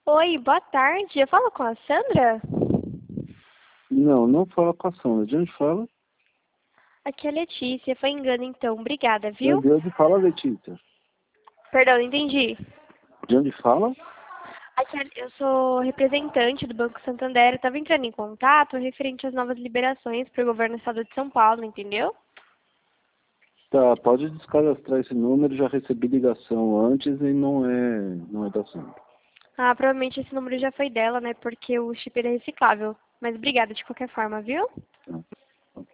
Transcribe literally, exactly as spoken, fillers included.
Oi, boa tarde. Eu falo com a Sandra? Não, não fala com a Sandra. De onde fala? Aqui é a Letícia. Foi engano, então. Obrigada, De viu? onde fala, Letícia? Perdão, não entendi. De onde fala? Aqui é- eu sou representante do Banco Santander. Eu estava entrando em contato referente às novas liberações para o governo do estado de São Paulo, entendeu? Tá, pode descadastrar esse número. Já recebi ligação antes e não é, não é da Sandra. Ah, provavelmente esse número já foi dela, né? Porque o chip ele é reciclável. Mas obrigada de qualquer forma, viu? Tá.